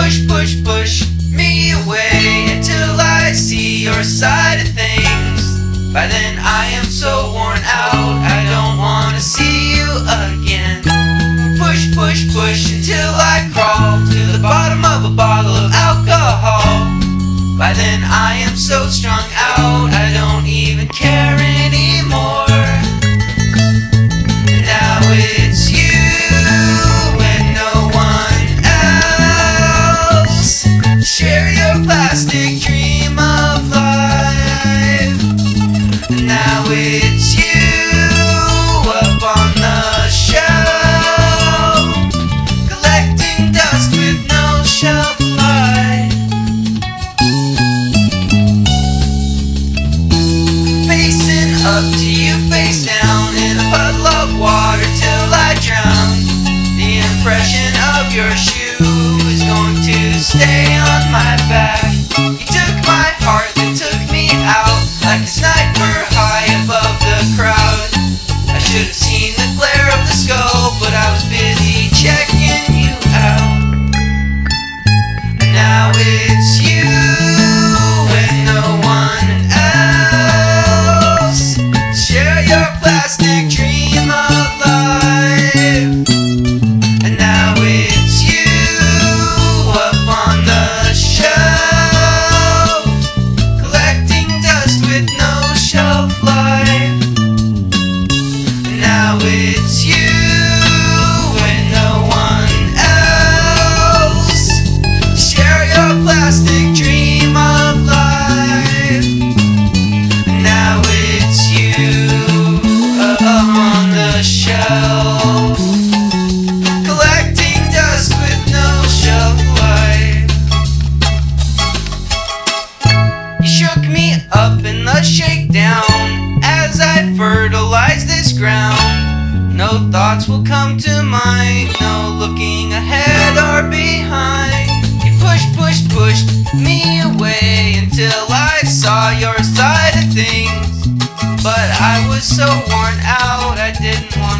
push, push, push me away until I see your side of things. By then I am so worn out, I don't want to see you again. Push, push, push until I crawl to the bottom of a bottle of alcohol. By then I am so strung out, I don't even care anymore. Now it's you and no one else. Share your plastic dream of life. Now it's you up on the shelf, collecting dust with no shelf life. Facing up to you, face down in a puddle of water till I drown. The impression of your shoe is going to stay on my back. You took my heart, then took me out like a sniper high above the crowd. I should have seen the glare of the scope, but I was busy checking you out. And now it's you and no one else. Share your plastic dream of life. And now it's you up on the shelf, collecting dust with no shelf life. And now it's you and no one else. Share your plastic dream of life. And now it's you up on the shelf, collecting dust with no shelf life. You shook me up in the shakedown as I fertilize this ground. No thoughts will come to mind, no looking ahead or behind. You pushed me away until I saw your side of things. But I was so worn out, I didn't want